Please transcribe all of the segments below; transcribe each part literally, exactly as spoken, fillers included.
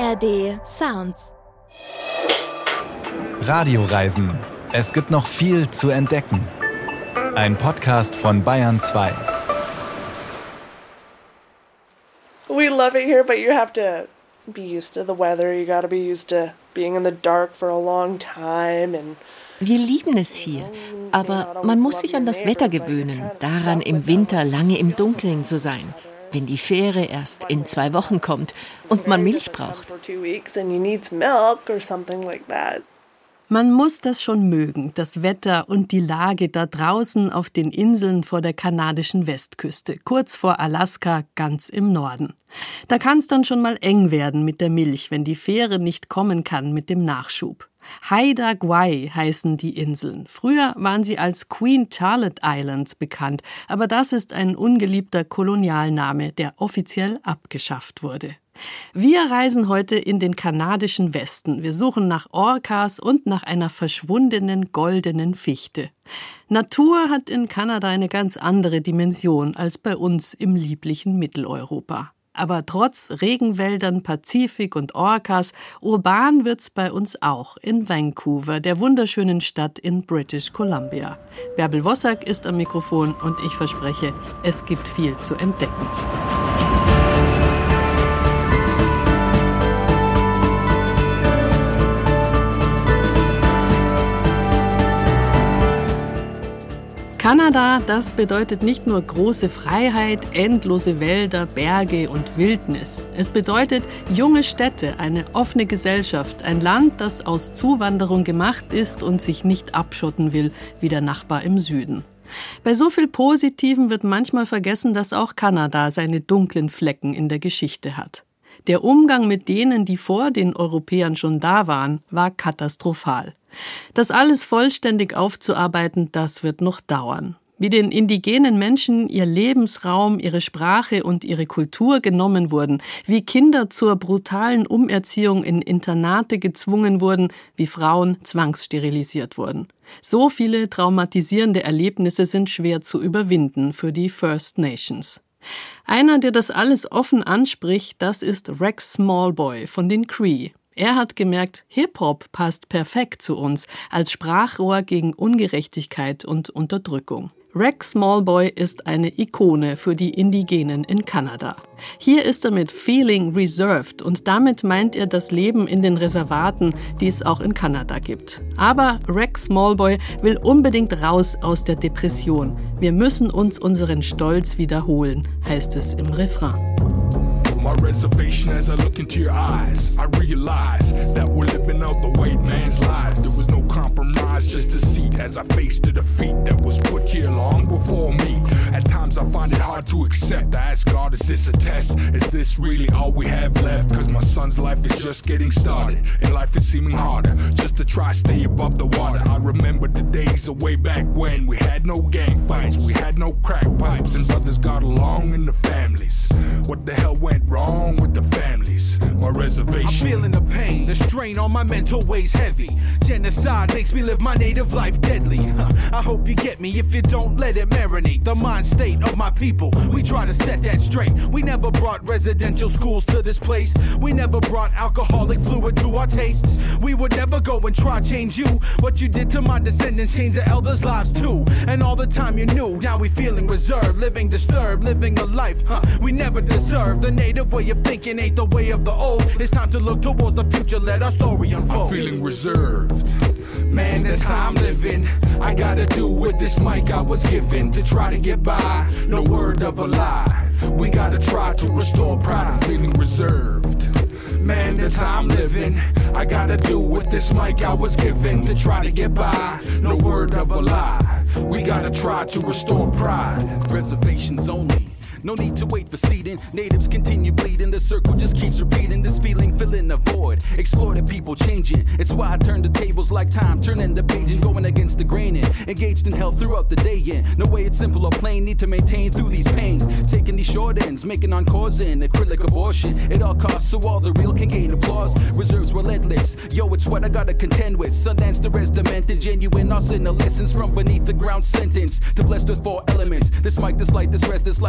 A R D Sounds. Radioreisen. Es gibt noch viel zu entdecken. Ein Podcast von Bayern zwei. We love it here, but you have to be used to the weather. You got to be used to being in the dark for a long time and Wir lieben es hier, aber man muss sich an das Wetter gewöhnen, daran im Winter lange im Dunkeln zu sein, wenn die Fähre erst in zwei Wochen kommt und man Milch braucht. Man muss das schon mögen, das Wetter und die Lage da draußen auf den Inseln vor der kanadischen Westküste, kurz vor Alaska, ganz im Norden. Da kann es dann schon mal eng werden mit der Milch, wenn die Fähre nicht kommen kann mit dem Nachschub. Haida Gwaii heißen die Inseln. Früher waren sie als Queen Charlotte Islands bekannt, aber das ist ein ungeliebter Kolonialname, der offiziell abgeschafft wurde. Wir reisen heute in den kanadischen Westen. Wir suchen nach Orcas und nach einer verschwundenen goldenen Fichte. Natur hat in Kanada eine ganz andere Dimension als bei uns im lieblichen Mitteleuropa. Aber trotz Regenwäldern, Pazifik und Orcas, urban wird's bei uns auch in Vancouver, der wunderschönen Stadt in British Columbia. Bärbel Wossack ist am Mikrofon und ich verspreche, es gibt viel zu entdecken. Kanada, das bedeutet nicht nur große Freiheit, endlose Wälder, Berge und Wildnis. Es bedeutet junge Städte, eine offene Gesellschaft, ein Land, das aus Zuwanderung gemacht ist und sich nicht abschotten will, wie der Nachbar im Süden. Bei so viel Positivem wird manchmal vergessen, dass auch Kanada seine dunklen Flecken in der Geschichte hat. Der Umgang mit denen, die vor den Europäern schon da waren, war katastrophal. Das alles vollständig aufzuarbeiten, das wird noch dauern. Wie den indigenen Menschen ihr Lebensraum, ihre Sprache und ihre Kultur genommen wurden, wie Kinder zur brutalen Umerziehung in Internate gezwungen wurden, wie Frauen zwangssterilisiert wurden. So viele traumatisierende Erlebnisse sind schwer zu überwinden für die First Nations. Einer, der das alles offen anspricht, das ist Rex Smallboy von den Cree. Er hat gemerkt, Hip-Hop passt perfekt zu uns als Sprachrohr gegen Ungerechtigkeit und Unterdrückung. Rex Smallboy ist eine Ikone für die Indigenen in Kanada. Hier ist er mit Feeling Reserved und damit meint er das Leben in den Reservaten, die es auch in Kanada gibt. Aber Rex Smallboy will unbedingt raus aus der Depression. Wir müssen uns unseren Stolz wiederholen, heißt es im Refrain. My reservation as I look into your eyes, I realize that we're living out the white man's lies. There was no compromise, just a seat as I faced the defeat that was put here long before me. At times I find it hard to accept. I ask God, is this a test? Is this really all we have left? Cause my son's life is just getting started, and life is seeming harder, just to try stay above the water. I remember the days of way back when we had no gang fights, we had no crack pipes, and brothers got along in the families. What the hell went wrong? Wrong with the families, my reservation. I'm feeling the pain, the strain on my mental weighs heavy. Genocide makes me live my native life deadly. I hope you get me if you don't let it marinate. The mind state of my people, we try to set that straight. We never brought residential schools to this place. We never brought alcoholic fluid to our tastes. We would never go and try change you. What you did to my descendants changed the elders' lives too. And all the time you knew, now we feeling reserved, living disturbed, living a life huh, we never deserved. The native way of thinking ain't the way of the old. It's time to look towards the future, let our story unfold. I'm feeling reserved, man, that's how I'm living. I gotta do with this mic I was given to try to get by, no word of a lie. We gotta try to restore pride. I'm feeling reserved, man, that's how I'm living. I gotta do with this mic I was given to try to get by, no word of a lie. We gotta try to restore pride. Reservations only. No need to wait for seeding. Natives continue bleeding. The circle just keeps repeating. This feeling filling the void. Exploited people changing. It's why I turn the tables like time, turning the page and going against the grain. And engaged in hell throughout the day. And no way it's simple or plain. Need to maintain through these pains. Taking these short ends, making on causing acrylic abortion. It all costs so all the real can gain applause. Reserves relentless. Yo, it's what I gotta contend with. Sundance the rest demented. Genuine arsenal lessons from beneath the ground sentence. To blessed with four elements. This mic, this light, this rest, this life I represent.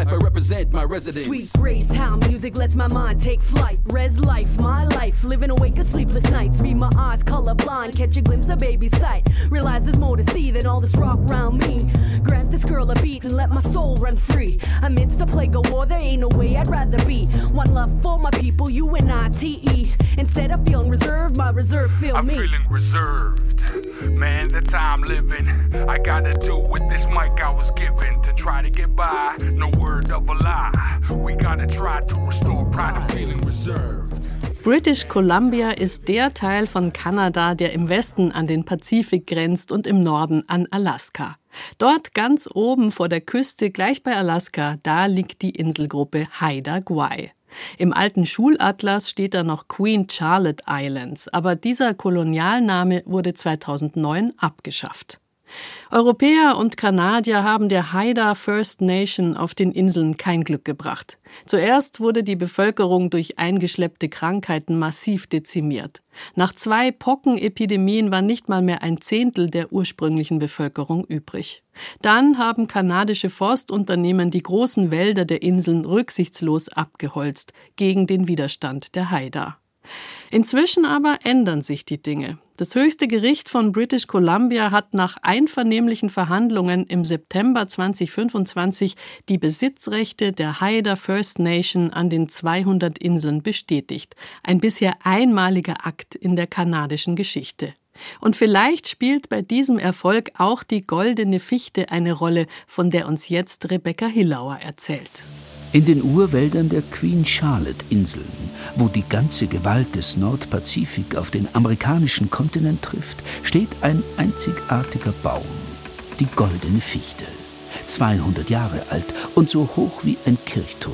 represent my residence. Sweet grace, how music lets my mind take flight. Res life, my life, living awake of sleepless nights. Read my eyes colorblind, catch a glimpse of baby's sight. Realize there's more to see than all this rock around me. Grant this girl a beat and let my soul run free. Amidst the plague of war, there ain't no way I'd rather be. One love for my people, U N I T E. Instead of feeling reserved, my reserve feel I'm me. I'm feeling reserved. Man, that's how I'm living. I gotta do with this mic I was given to try to get by. No word of a lie. We gotta try to restore pride. I'm feeling reserved. British Columbia ist der Teil von Kanada, der im Westen an den Pazifik grenzt und im Norden an Alaska. Dort ganz oben vor der Küste, gleich bei Alaska, da liegt die Inselgruppe Haida Gwaii. Im alten Schulatlas steht da noch Queen Charlotte Islands, aber dieser Kolonialname wurde zweitausendneun abgeschafft. Europäer und Kanadier haben der Haida First Nation auf den Inseln kein Glück gebracht. Zuerst wurde die Bevölkerung durch eingeschleppte Krankheiten massiv dezimiert. Nach zwei Pockenepidemien war nicht mal mehr ein Zehntel der ursprünglichen Bevölkerung übrig. Dann haben kanadische Forstunternehmen die großen Wälder der Inseln rücksichtslos abgeholzt, gegen den Widerstand der Haida. Inzwischen aber ändern sich die Dinge. Das höchste Gericht von British Columbia hat nach einvernehmlichen Verhandlungen im September zweitausendfünfundzwanzig die Besitzrechte der Haida First Nation an den zweihundert Inseln bestätigt. Ein bisher einmaliger Akt in der kanadischen Geschichte. Und vielleicht spielt bei diesem Erfolg auch die goldene Fichte eine Rolle, von der uns jetzt Rebecca Hillauer erzählt. In den Urwäldern der Queen Charlotte-Inseln, wo die ganze Gewalt des Nordpazifik auf den amerikanischen Kontinent trifft, steht ein einzigartiger Baum, die goldene Fichte, zweihundert Jahre alt und so hoch wie ein Kirchturm.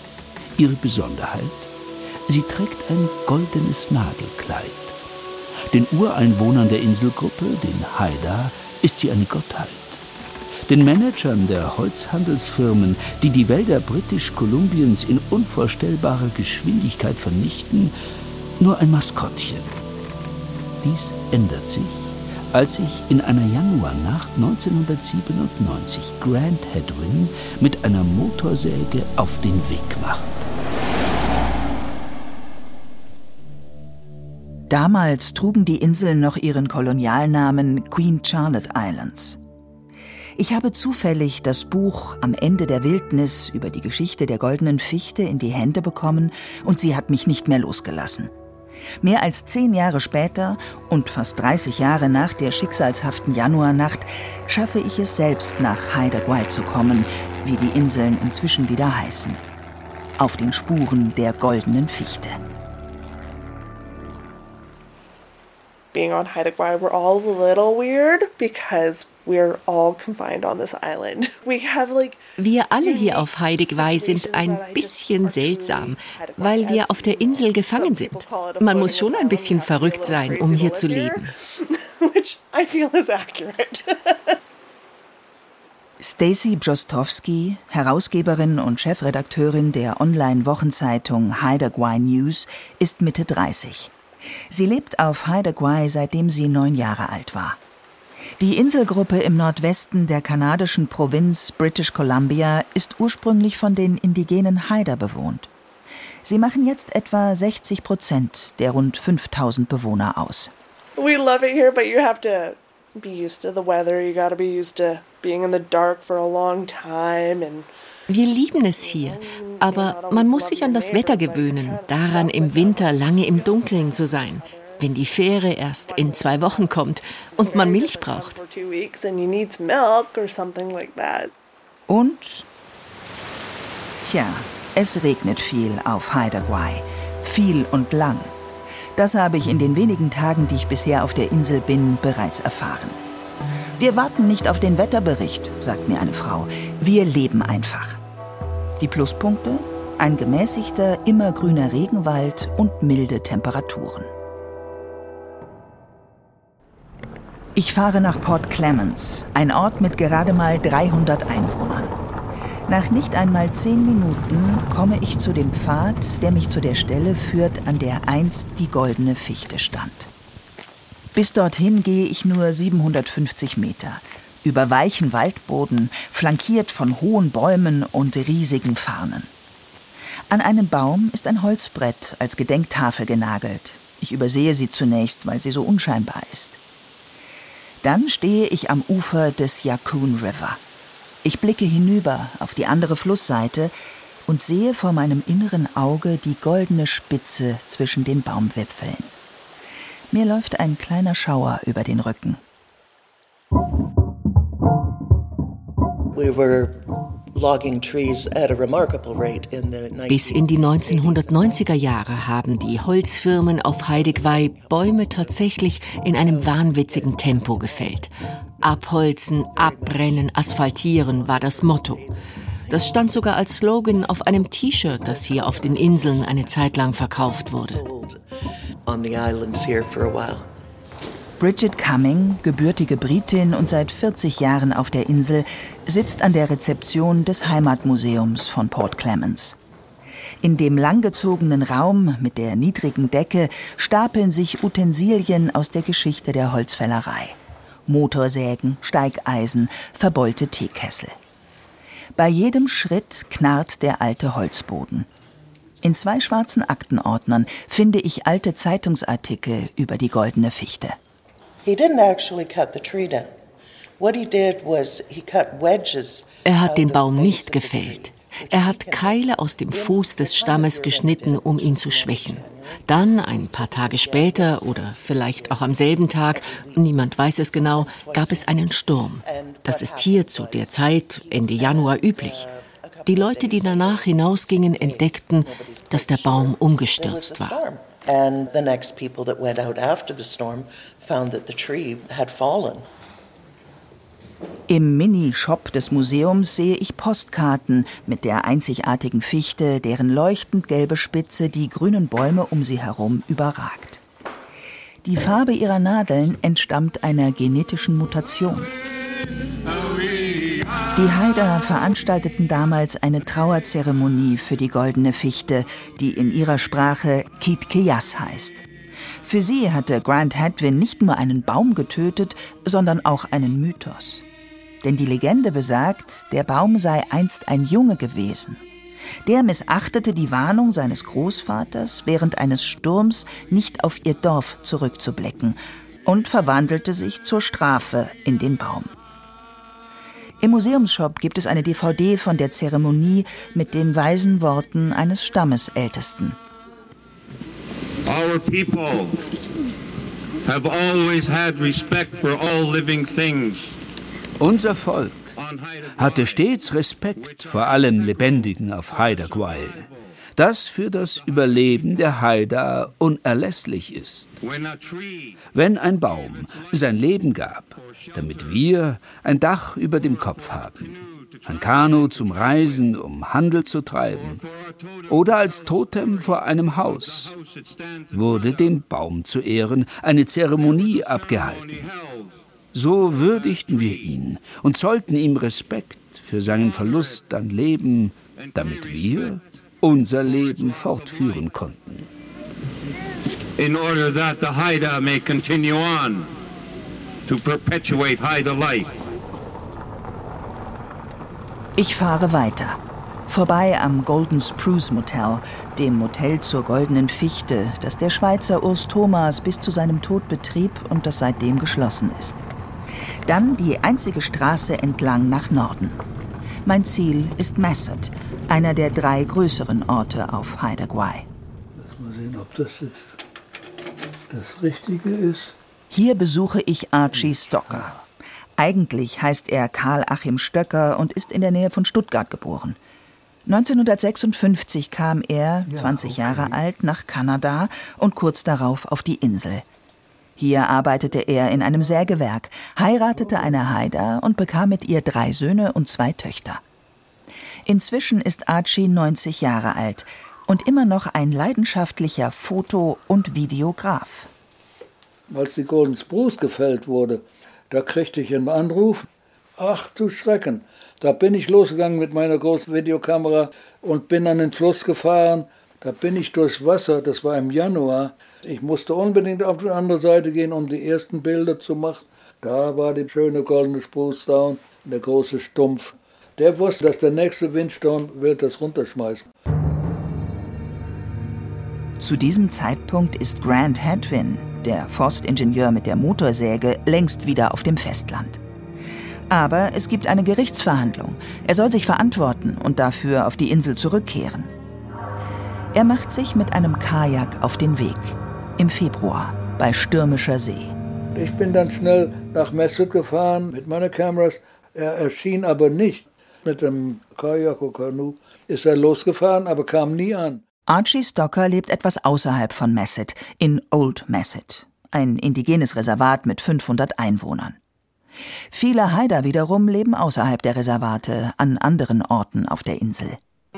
Ihre Besonderheit? Sie trägt ein goldenes Nadelkleid. Den Ureinwohnern der Inselgruppe, den Haida, ist sie eine Gottheit. Den Managern der Holzhandelsfirmen, die die Wälder British Columbiens in unvorstellbarer Geschwindigkeit vernichten, nur ein Maskottchen. Dies ändert sich, als sich in einer Januarnacht neunzehnhundertsiebenundneunzig Grant Hedwin mit einer Motorsäge auf den Weg macht. Damals trugen die Inseln noch ihren Kolonialnamen Queen Charlotte Islands. Ich habe zufällig das Buch Am Ende der Wildnis über die Geschichte der goldenen Fichte in die Hände bekommen und sie hat mich nicht mehr losgelassen. Mehr als zehn Jahre später und fast dreißig Jahre nach der schicksalshaften Januarnacht schaffe ich es selbst, nach Haida Gwaii zu kommen, wie die Inseln inzwischen wieder heißen. Auf den Spuren der goldenen Fichte. Being on Haida Gwaii, we're all a little weird because we're all confined on this island. We have like Wir alle hier auf Haida Gwaii sind ein bisschen seltsam, weil wir auf der Insel gefangen sind. Man muss schon ein bisschen verrückt sein, um hier zu leben. Which I feel is accurate. Stacey Brzostowski, Herausgeberin und Chefredakteurin der Online-Wochenzeitung Haida Gwaii News, ist Mitte dreißig. Sie lebt auf Haida Gwaii, seitdem sie neun Jahre alt war. Die Inselgruppe im Nordwesten der kanadischen Provinz British Columbia ist ursprünglich von den indigenen Haida bewohnt. Sie machen jetzt etwa sechzig Prozent der rund fünftausend Bewohner aus. We love it here, but you have to be used to the weather. You gotta be used to being in the dark for a long time and Wir lieben es hier, aber man muss sich an das Wetter gewöhnen, daran im Winter lange im Dunkeln zu sein, wenn die Fähre erst in zwei Wochen kommt und man Milch braucht. Und? Tja, es regnet viel auf Haida Gwaii. Viel und lang. Das habe ich in den wenigen Tagen, die ich bisher auf der Insel bin, bereits erfahren. Wir warten nicht auf den Wetterbericht, sagt mir eine Frau. Wir leben einfach. Die Pluspunkte? Ein gemäßigter, immergrüner Regenwald und milde Temperaturen. Ich fahre nach Port Clemens, ein Ort mit gerade mal dreihundert Einwohnern. Nach nicht einmal zehn Minuten komme ich zu dem Pfad, der mich zu der Stelle führt, an der einst die goldene Fichte stand. Bis dorthin gehe ich nur siebenhundertfünfzig Meter. über weichen Waldboden, flankiert von hohen Bäumen und riesigen Farnen. An einen Baum ist ein Holzbrett als Gedenktafel genagelt. Ich übersehe sie zunächst, weil sie so unscheinbar ist. Dann stehe ich am Ufer des Yaccoon River. Ich blicke hinüber auf die andere Flussseite und sehe vor meinem inneren Auge die goldene Spitze zwischen den Baumwipfeln. Mir läuft ein kleiner Schauer über den Rücken. We were logging trees at a remarkable rate in the Bis in die neunzehnhundertneunziger Jahre haben die Holzfirmen auf Haida-Gwaii Bäume tatsächlich in einem wahnwitzigen Tempo gefällt. Abholzen, abbrennen, asphaltieren war das Motto. Das stand sogar als Slogan auf einem T-Shirt, das hier auf den Inseln eine Zeit lang verkauft wurde. Bridget Cumming, gebürtige Britin und seit vierzig Jahren auf der Insel, sitzt an der Rezeption des Heimatmuseums von Port Clemens. In dem langgezogenen Raum mit der niedrigen Decke stapeln sich Utensilien aus der Geschichte der Holzfällerei. Motorsägen, Steigeisen, verbeulte Teekessel. Bei jedem Schritt knarrt der alte Holzboden. In zwei schwarzen Aktenordnern finde ich alte Zeitungsartikel über die goldene Fichte. Er hat den Baum nicht gefällt. Er hat Keile aus dem Fuß des Stammes geschnitten, um ihn zu schwächen. Dann, ein paar Tage später oder vielleicht auch am selben Tag, niemand weiß es genau, gab es einen Sturm. Das ist hier zu der Zeit, Ende Januar, üblich. Die Leute, die danach hinausgingen, entdeckten, dass der Baum umgestürzt war. Im Mini-Shop des Museums sehe ich Postkarten mit der einzigartigen Fichte, deren leuchtend gelbe Spitze die grünen Bäume um sie herum überragt. Die Farbe ihrer Nadeln entstammt einer genetischen Mutation. Die Haida veranstalteten damals eine Trauerzeremonie für die goldene Fichte, die in ihrer Sprache Kitkeyas heißt. Für sie hatte Grant Hadwin nicht nur einen Baum getötet, sondern auch einen Mythos. Denn die Legende besagt, der Baum sei einst ein Junge gewesen. Der missachtete die Warnung seines Großvaters, während eines Sturms nicht auf ihr Dorf zurückzublicken, und verwandelte sich zur Strafe in den Baum. Im Museumsshop gibt es eine D V D von der Zeremonie mit den weisen Worten eines Stammesältesten. Our people have always had respect for all living things. Unser Volk hatte stets Respekt vor allem Lebendigen auf Haida-Gwaii, das für das Überleben der Haida unerlässlich ist. Wenn ein Baum sein Leben gab, damit wir ein Dach über dem Kopf haben, ein Kanu zum Reisen, um Handel zu treiben, oder als Totem vor einem Haus, wurde dem Baum zu Ehren eine Zeremonie abgehalten. So würdigten wir ihn und zollten ihm Respekt für seinen Verlust an Leben, damit wir unser Leben fortführen konnten. In order that the Haida may continue on to perpetuate Haida life. Ich fahre weiter. Vorbei am Golden Spruce Motel, dem Motel zur goldenen Fichte, das der Schweizer Urs Thomas bis zu seinem Tod betrieb und das seitdem geschlossen ist. Dann die einzige Straße entlang nach Norden. Mein Ziel ist Masset, einer der drei größeren Orte auf Haida-Gwaii. Lass mal sehen, ob das jetzt das Richtige ist. Hier besuche ich Archie Stocker. Eigentlich heißt er Karl Achim Stöcker und ist in der Nähe von Stuttgart geboren. neunzehnhundertsechsundfünfzig kam er, zwanzig Jahre alt, nach Kanada und kurz darauf auf die Insel. Hier arbeitete er in einem Sägewerk, heiratete eine Haida und bekam mit ihr drei Söhne und zwei Töchter. Inzwischen ist Archie neunzig Jahre alt und immer noch ein leidenschaftlicher Foto- und Videograf. Als die Golden Spruce gefällt wurde, da kriegte ich einen Anruf. Ach du Schrecken, da bin ich losgegangen mit meiner großen Videokamera und bin an den Fluss gefahren. Da bin ich durchs Wasser, das war im Januar. Ich musste unbedingt auf die andere Seite gehen, um die ersten Bilder zu machen. Da war die schöne goldene Spruce-Down, der große Stumpf. Der wusste, dass der nächste Windsturm wird das runterschmeißen. Zu diesem Zeitpunkt ist Grant Hadwin, der Forstingenieur mit der Motorsäge, längst wieder auf dem Festland. Aber es gibt eine Gerichtsverhandlung. Er soll sich verantworten und dafür auf die Insel zurückkehren. Er macht sich mit einem Kajak auf den Weg. Im Februar, bei stürmischer See. Ich bin dann schnell nach Mesut gefahren mit meinen Kameras. Er erschien aber nicht. Mit dem Kajak oder Kanu ist er losgefahren, aber kam nie an. Archie Stocker lebt etwas außerhalb von Mesut, in Old Mesut, ein indigenes Reservat mit fünfhundert Einwohnern. Viele Haida wiederum leben außerhalb der Reservate, an anderen Orten auf der Insel.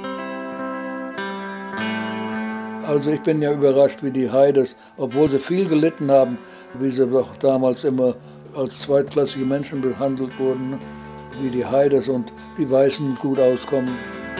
Also ich bin ja überrascht, wie die Haidas, obwohl sie viel gelitten haben, wie sie doch damals immer als zweitklassige Menschen behandelt wurden, wie die Haidas und die Weißen gut auskommen.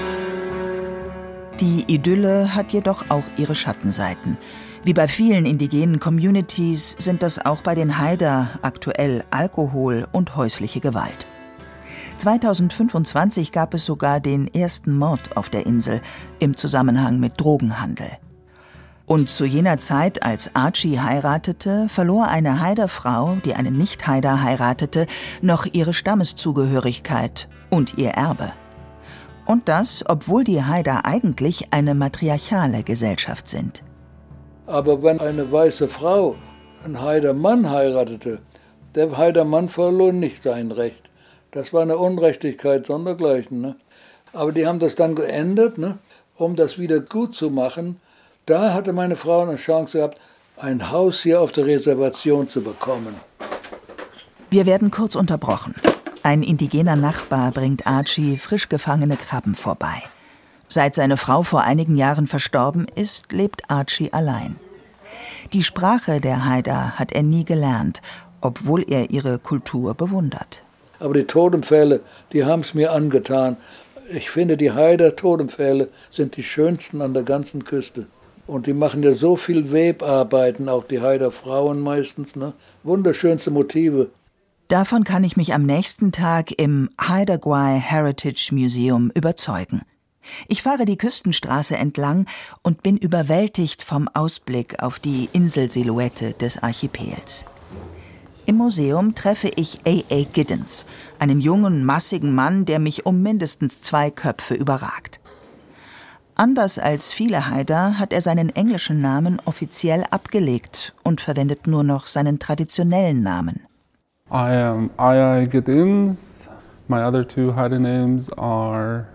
Die Idylle hat jedoch auch ihre Schattenseiten. Wie bei vielen indigenen Communities sind das auch bei den Haida aktuell Alkohol und häusliche Gewalt. zweitausendfünfundzwanzig gab es sogar den ersten Mord auf der Insel im Zusammenhang mit Drogenhandel. Und zu jener Zeit, als Archie heiratete, verlor eine Haida-Frau, die einen Nicht-Haida heiratete, noch ihre Stammeszugehörigkeit und ihr Erbe. Und das, obwohl die Haida eigentlich eine matriarchale Gesellschaft sind. Aber wenn eine weiße Frau einen Haida-Mann heiratete, der Haida-Mann verlor nicht sein Recht. Das war eine Unrechtigkeit sondergleichen. Ne? Aber die haben das dann geändert, ne? Um das wieder gut zu machen. Da hatte meine Frau eine Chance gehabt, ein Haus hier auf der Reservation zu bekommen. Wir werden kurz unterbrochen. Ein indigener Nachbar bringt Archie frisch gefangene Krabben vorbei. Seit seine Frau vor einigen Jahren verstorben ist, lebt Archie allein. Die Sprache der Haida hat er nie gelernt, obwohl er ihre Kultur bewundert. Aber die Totempfähle, die haben es mir angetan. Ich finde, die Haida-Totempfähle sind die schönsten an der ganzen Küste. Und die machen ja so viel Webarbeiten, auch die Haida-Frauen meistens, ne? Wunderschönste Motive. Davon kann ich mich am nächsten Tag im Haida Gwaii Heritage Museum überzeugen. Ich fahre die Küstenstraße entlang und bin überwältigt vom Ausblick auf die Inselsilhouette des Archipels. Im Museum treffe ich A A Giddens, einen jungen, massigen Mann, der mich um mindestens zwei Köpfe überragt. Anders als viele Haida hat er seinen englischen Namen offiziell abgelegt und verwendet nur noch seinen traditionellen Namen. I am A A Giddens. My other two Haida names are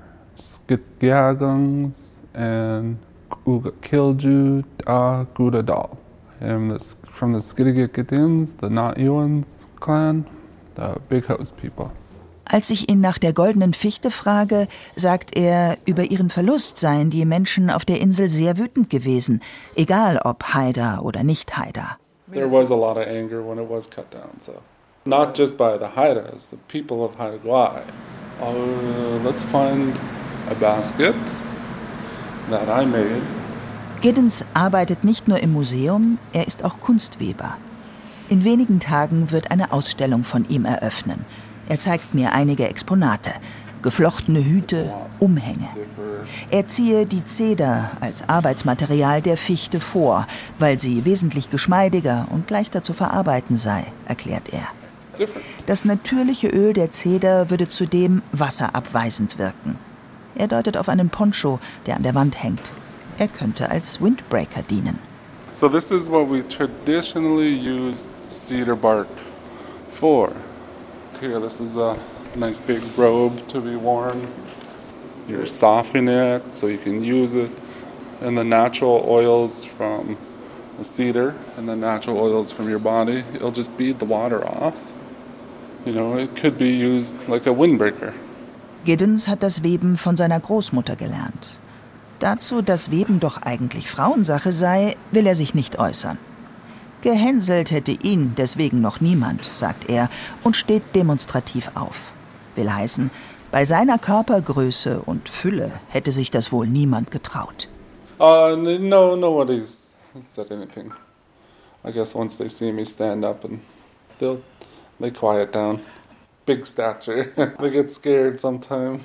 Skitgiagungs and Kilju Da Gudadal. I am the, from the Skitgiagidins, the Not-Yuans clan, the Big House people. Als ich ihn nach der goldenen Fichte frage, sagt er, über ihren Verlust seien die Menschen auf der Insel sehr wütend gewesen, egal ob Haida oder nicht Haida. There was a lot of anger when it was cut down, so not just by the Haidas, the people of Haida Gwaii. Uh, let's find a basket that I made. Giddens arbeitet nicht nur im Museum, er ist auch Kunstweber. In wenigen Tagen wird eine Ausstellung von ihm eröffnen. Er zeigt mir einige Exponate, geflochtene Hüte, Umhänge. Er ziehe die Zeder als Arbeitsmaterial der Fichte vor, weil sie wesentlich geschmeidiger und leichter zu verarbeiten sei, erklärt er. Das natürliche Öl der Zeder würde zudem wasserabweisend wirken. Er deutet auf einen Poncho, der an der Wand hängt. Er könnte als Windbreaker dienen. So this is what we traditionally use cedar bark for. Here, this is a nice big robe to be worn. You're softening it so you can use it. And the natural oils from the cedar and the natural oils from your body, it'll just bead the water off. You know, it could be used like a windbreaker. Giddens hat das Weben von seiner Großmutter gelernt. Dazu, dass Weben doch eigentlich Frauensache sei, will er sich nicht äußern. Gehänselt hätte ihn deswegen noch niemand, sagt er und steht demonstrativ auf. Will heißen, bei seiner Körpergröße und Fülle hätte sich das wohl niemand getraut. Uh, no, nobody's said anything. I guess once they see me stand up and they'll they quiet down. Big stature. They get scared sometimes.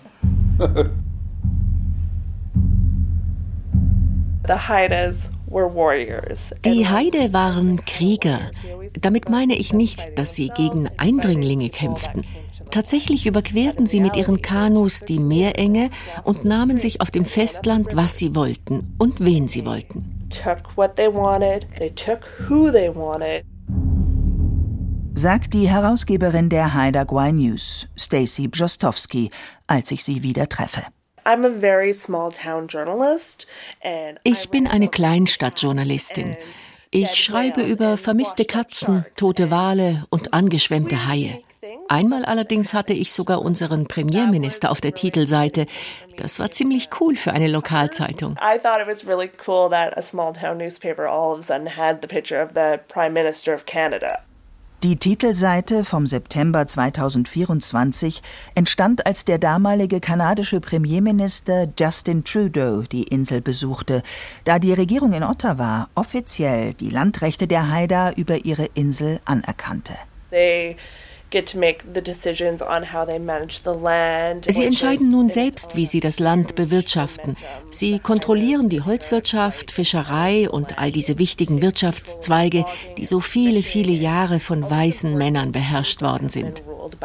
The Haidas were warriors. Die Haida waren Krieger. Damit meine ich nicht, dass sie gegen Eindringlinge kämpften. Tatsächlich überquerten sie mit ihren Kanus die Meerenge und nahmen sich auf dem Festland, was sie wollten und wen sie wollten. Took what they wanted, they took who they wanted. Sagt die Herausgeberin der Haida Gwaii News, Stacey Brzostowski, als ich sie wieder treffe. I'm a very small town journalist and Ich bin eine Kleinstadtjournalistin. Ich schreibe über vermisste Katzen, tote Wale und angeschwemmte Haie. Einmal allerdings hatte ich sogar unseren Premierminister auf der Titelseite. Das war ziemlich cool für eine Lokalzeitung. I thought it was really cool that a small town newspaper all of a sudden had the picture of the Prime Minister of Canada. Die Titelseite vom September zweitausendvierundzwanzig entstand, als der damalige kanadische Premierminister Justin Trudeau die Insel besuchte, da die Regierung in Ottawa offiziell die Landrechte der Haida über ihre Insel anerkannte. They get to make the decisions on how they manage the land. Sie entscheiden nun selbst, wie sie das Land bewirtschaften. Sie kontrollieren die Holzwirtschaft, Fischerei und all diese wichtigen Wirtschaftszweige, die so viele, viele Jahre von weißen Männern beherrscht worden sind.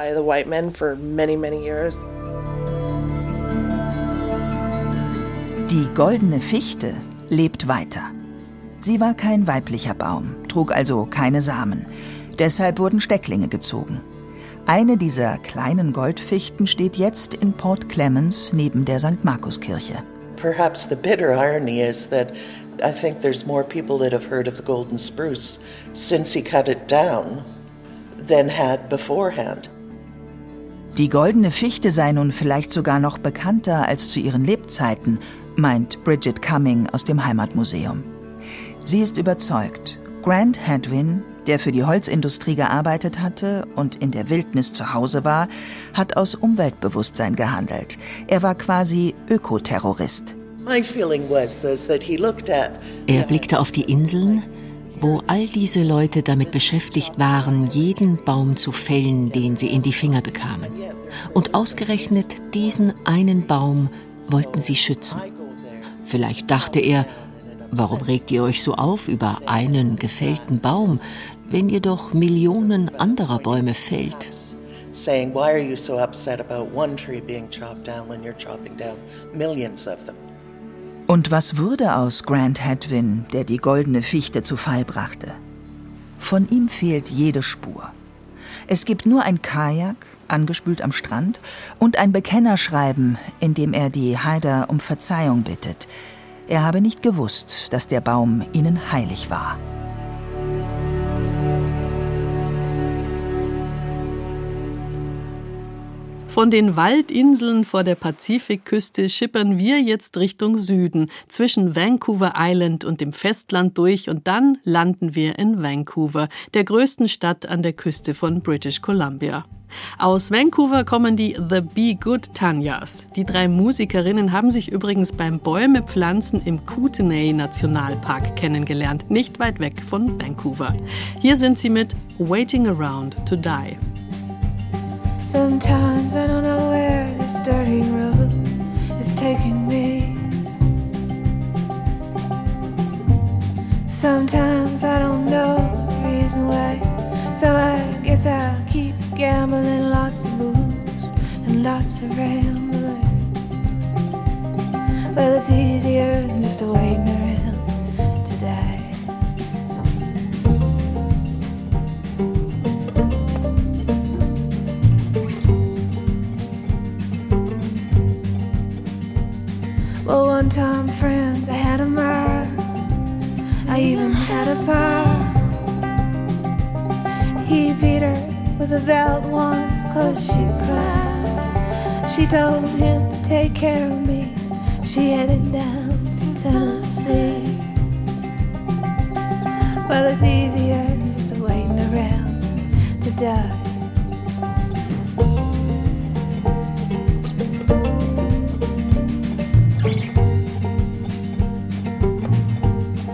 Die goldene Fichte lebt weiter. Sie war kein weiblicher Baum, trug also keine Samen. Deshalb wurden Stecklinge gezogen. Eine dieser kleinen Goldfichten steht jetzt in Port Clemens neben der Sankt Markuskirche. Perhaps the bitter irony is that I think there's more people that have heard of the golden spruce since he cut it down than had beforehand. Die goldene Fichte sei nun vielleicht sogar noch bekannter als zu ihren Lebzeiten, meint Bridget Cumming aus dem Heimatmuseum. Sie ist überzeugt, Grant Hadwin, der für die Holzindustrie gearbeitet hatte und in der Wildnis zu Hause war, hat aus Umweltbewusstsein gehandelt. Er war quasi Ökoterrorist. Er blickte auf die Inseln, wo all diese Leute damit beschäftigt waren, jeden Baum zu fällen, den sie in die Finger bekamen. Und ausgerechnet diesen einen Baum wollten sie schützen. Vielleicht dachte er, warum regt ihr euch so auf über einen gefällten Baum, wenn ihr doch Millionen anderer Bäume fällt? Saying, why are you so upset about one tree being chopped down when you're chopping down millions of them? Und was wurde aus Grant Hadwin, der die goldene Fichte zu Fall brachte? Von ihm fehlt jede Spur. Es gibt nur ein Kajak, angespült am Strand, und ein Bekennerschreiben, in dem er die Haida um Verzeihung bittet. Er habe nicht gewusst, dass der Baum ihnen heilig war. Von den Waldinseln vor der Pazifikküste schippern wir jetzt Richtung Süden, zwischen Vancouver Island und dem Festland durch, und dann landen wir in Vancouver, der größten Stadt an der Küste von British Columbia. Aus Vancouver kommen die The Be Good Tanyas. Die drei Musikerinnen haben sich übrigens beim Bäumepflanzen im Kootenay-Nationalpark kennengelernt, nicht weit weg von Vancouver. Hier sind sie mit Waiting Around to Die. Sometimes I don't know where this dirty road is taking me. Sometimes I don't know the reason why. So I guess I'll keep gambling, lots of moves and lots of rambling. Well, it's easier than just waiting around to die. Well, one time, friends, I had a mile. I even had a pie. He beat her with a belt once, cause she cried. She told him to take care of me. She headed down to Tennessee. Well, it's easier than just waiting around to die.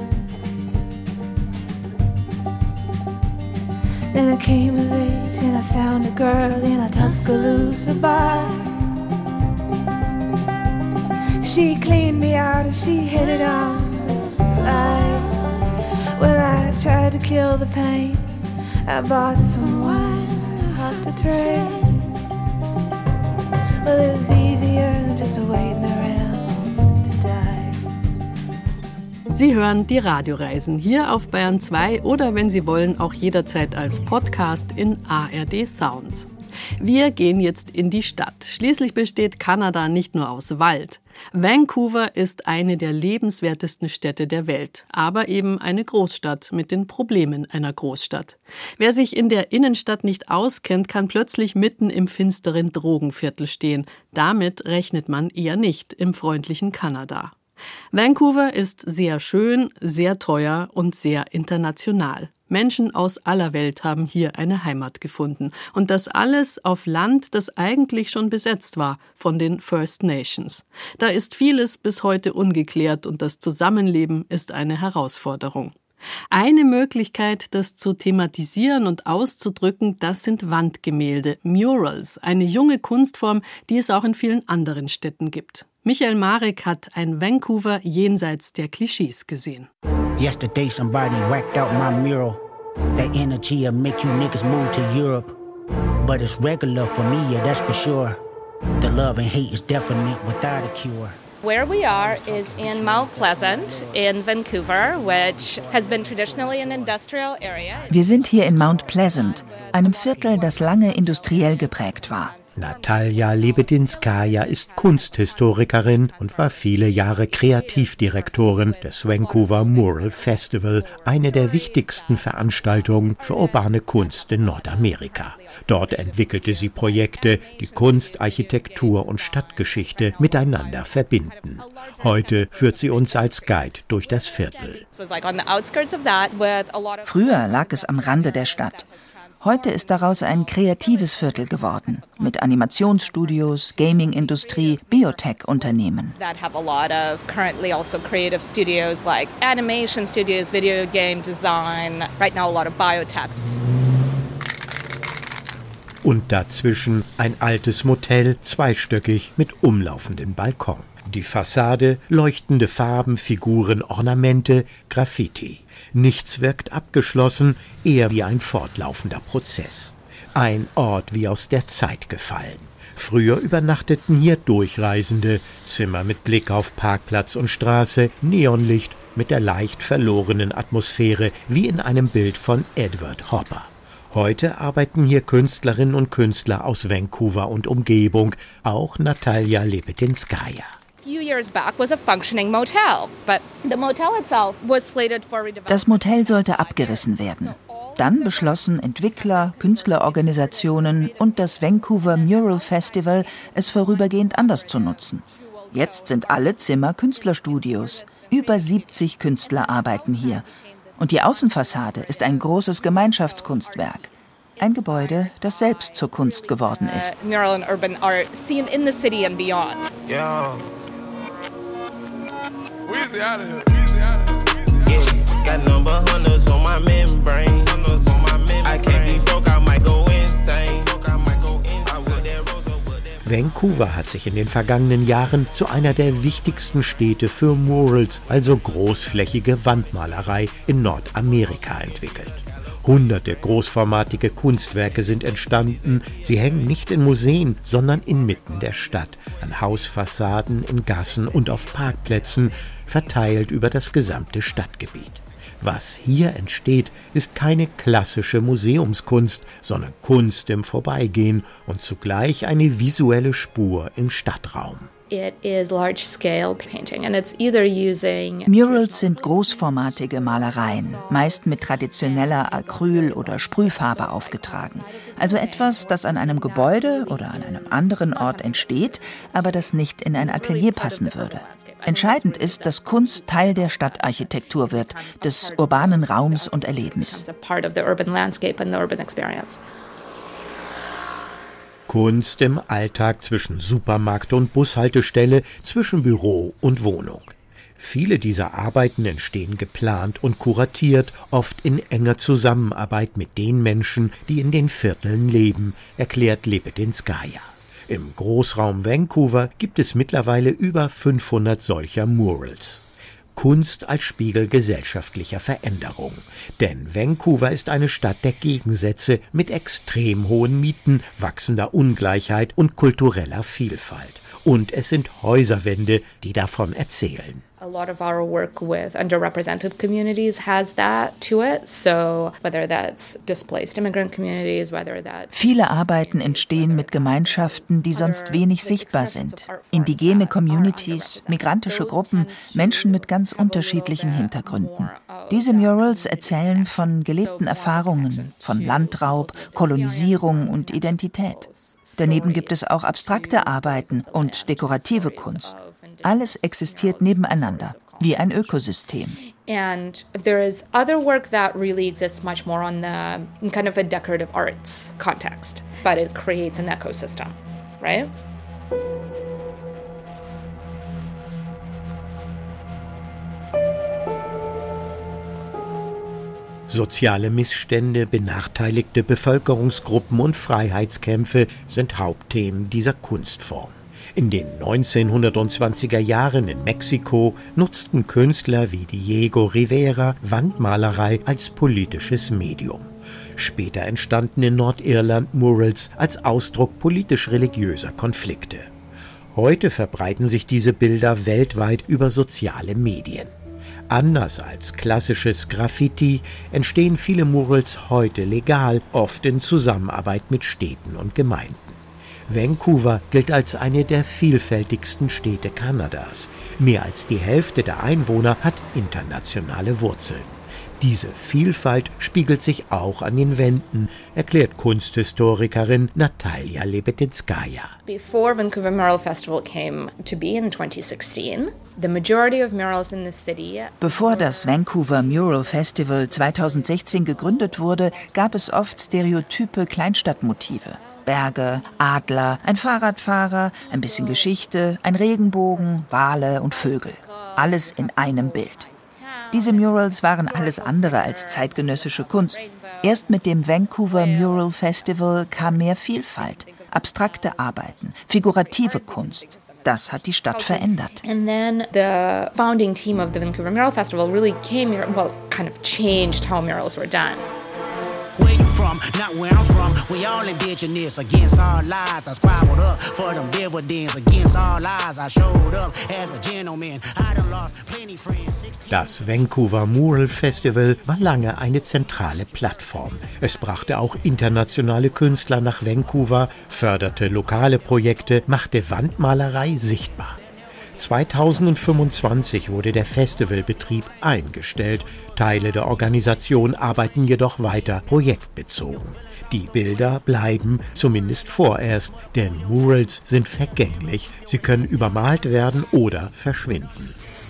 Then I came of age and I girl in a Tuscaloosa bar. She cleaned me out and she hit it on the side. When I tried to kill the pain, I bought some wine off the tray. Well, it was easier than just waiting around to die. Sie hören die Radioreisen hier auf Bayern zwei oder wenn Sie wollen auch jederzeit als Podcast in A R D Sounds. Wir gehen jetzt in die Stadt. Schließlich besteht Kanada nicht nur aus Wald. Vancouver ist eine der lebenswertesten Städte der Welt, aber eben eine Großstadt mit den Problemen einer Großstadt. Wer sich in der Innenstadt nicht auskennt, kann plötzlich mitten im finsteren Drogenviertel stehen. Damit rechnet man eher nicht im freundlichen Kanada. Vancouver ist sehr schön, sehr teuer und sehr international. Menschen aus aller Welt haben hier eine Heimat gefunden. Und das alles auf Land, das eigentlich schon besetzt war von den First Nations. Da ist vieles bis heute ungeklärt und das Zusammenleben ist eine Herausforderung. Eine Möglichkeit, das zu thematisieren und auszudrücken, das sind Wandgemälde, Murals, eine junge Kunstform, die es auch in vielen anderen Städten gibt. Michael Marek hat ein Vancouver jenseits der Klischees gesehen. Yesterday somebody whacked out my mural. That energy'll make you niggas move to Europe. But it's regular for me, yeah, that's for sure. The love and hate is definite without a cure. Where we are is in Mount Pleasant in Vancouver, which has been traditionally an industrial area. Wir sind hier in Mount Pleasant, einem Viertel, das lange industriell geprägt war. Natalja Lebedinskaja ist Kunsthistorikerin und war viele Jahre Kreativdirektorin des Vancouver Mural Festival, eine der wichtigsten Veranstaltungen für urbane Kunst in Nordamerika. Dort entwickelte sie Projekte, die Kunst, Architektur und Stadtgeschichte miteinander verbinden. Heute führt sie uns als Guide durch das Viertel. Früher lag es am Rande der Stadt. Heute ist daraus ein kreatives Viertel geworden, mit Animationsstudios, Gaming-Industrie, Biotech-Unternehmen. That have a lot of currently also creative studios like animation studios, video game design, right now a lot of biotechs. Und dazwischen ein altes Motel, zweistöckig mit umlaufendem Balkon. Die Fassade, leuchtende Farben, Figuren, Ornamente, Graffiti. Nichts wirkt abgeschlossen, eher wie ein fortlaufender Prozess. Ein Ort wie aus der Zeit gefallen. Früher übernachteten hier Durchreisende, Zimmer mit Blick auf Parkplatz und Straße, Neonlicht mit der leicht verlorenen Atmosphäre, wie in einem Bild von Edward Hopper. Heute arbeiten hier Künstlerinnen und Künstler aus Vancouver und Umgebung, auch Natalja Lebedinskaja. Das Motel sollte abgerissen werden. Dann beschlossen Entwickler, Künstlerorganisationen und das Vancouver Mural Festival, es vorübergehend anders zu nutzen. Jetzt sind alle Zimmer Künstlerstudios. Über siebzig Künstler arbeiten hier. Und die Außenfassade ist ein großes Gemeinschaftskunstwerk. Ein Gebäude, das selbst zur Kunst geworden ist. Uh, mural and urban art seen in the city and beyond. Yeah. Weezy out of here. Weezy out of here. Yeah, got number hundreds on my membrane. Hundreds on my membrane. I can't be broke, I might go insane. I might go insane. Vancouver hat sich in den vergangenen Jahren zu einer der wichtigsten Städte für Murals, also großflächige Wandmalerei in Nordamerika entwickelt. Hunderte großformatige Kunstwerke sind entstanden. Sie hängen nicht in Museen, sondern inmitten der Stadt, an Hausfassaden, in Gassen und auf Parkplätzen, verteilt über das gesamte Stadtgebiet. Was hier entsteht, ist keine klassische Museumskunst, sondern Kunst im Vorbeigehen und zugleich eine visuelle Spur im Stadtraum. It is large-scale painting and it's either using Murals sind großformatige Malereien, meist mit traditioneller Acryl- oder Sprühfarbe aufgetragen. Also etwas, das an einem Gebäude oder an einem anderen Ort entsteht, aber das nicht in ein Atelier passen würde. Entscheidend ist, dass Kunst Teil der Stadtarchitektur wird, des urbanen Raums und Erlebens. Kunst im Alltag zwischen Supermarkt und Bushaltestelle, zwischen Büro und Wohnung. Viele dieser Arbeiten entstehen geplant und kuratiert, oft in enger Zusammenarbeit mit den Menschen, die in den Vierteln leben, erklärt Lebedinskaya. Im Großraum Vancouver gibt es mittlerweile über fünfhundert solcher Murals. Kunst als Spiegel gesellschaftlicher Veränderung. Denn Vancouver ist eine Stadt der Gegensätze mit extrem hohen Mieten, wachsender Ungleichheit und kultureller Vielfalt. Und es sind Häuserwände, die davon erzählen. A lot of our work with underrepresented communities has that to it. So whether that's displaced immigrant communities, whether that's Viele Arbeiten entstehen mit Gemeinschaften, die sonst wenig sichtbar sind. Indigene Communities, migrantische Gruppen, Menschen mit ganz unterschiedlichen Hintergründen. Diese Murals erzählen von gelebten Erfahrungen, von Landraub, Kolonisierung und Identität. Daneben gibt es auch abstrakte Arbeiten und dekorative Kunst. Alles existiert nebeneinander, wie ein Ökosystem. And there is other work that really exists much more on the kind of a decorative arts context, but it creates an ecosystem, right? Soziale Missstände, benachteiligte Bevölkerungsgruppen und Freiheitskämpfe sind Hauptthemen dieser Kunstform. In den neunzehnhundertzwanziger Jahren in Mexiko nutzten Künstler wie Diego Rivera Wandmalerei als politisches Medium. Später entstanden in Nordirland Murals als Ausdruck politisch-religiöser Konflikte. Heute verbreiten sich diese Bilder weltweit über soziale Medien. Anders als klassisches Graffiti entstehen viele Murals heute legal, oft in Zusammenarbeit mit Städten und Gemeinden. Vancouver gilt als eine der vielfältigsten Städte Kanadas. Mehr als die Hälfte der Einwohner hat internationale Wurzeln. Diese Vielfalt spiegelt sich auch an den Wänden, erklärt Kunsthistorikerin Natalia Lebedinskaya. Before Vancouver Mural Festival came to be in twenty sixteen, the majority of murals in the city. Bevor das Vancouver Mural Festival zweitausendsechzehn gegründet wurde, gab es oft stereotype Kleinstadtmotive. Berge, Adler, ein Fahrradfahrer, ein bisschen Geschichte, ein Regenbogen, Wale und Vögel. Alles in einem Bild. Diese Murals waren alles andere als zeitgenössische Kunst. Erst mit dem Vancouver Mural Festival kam mehr Vielfalt, abstrakte Arbeiten, figurative Kunst. Das hat die Stadt verändert. And then the founding team of the Vancouver Mural Festival really came here, well, kind of changed how murals were done. Where you from? Not where I'm from. We all indigenous. Against all lies, I squabbled up for them dividends. Against all lies, I showed up as a gentleman. I done lost plenty friends. Das Vancouver Mural Festival war lange eine zentrale Plattform. Es brachte auch internationale Künstler nach Vancouver, förderte lokale Projekte, machte Wandmalerei sichtbar. zweitausendfünfundzwanzig wurde der Festivalbetrieb eingestellt. Teile der Organisation arbeiten jedoch weiter projektbezogen. Die Bilder bleiben, zumindest vorerst, denn Murals sind vergänglich. Sie können übermalt werden oder verschwinden.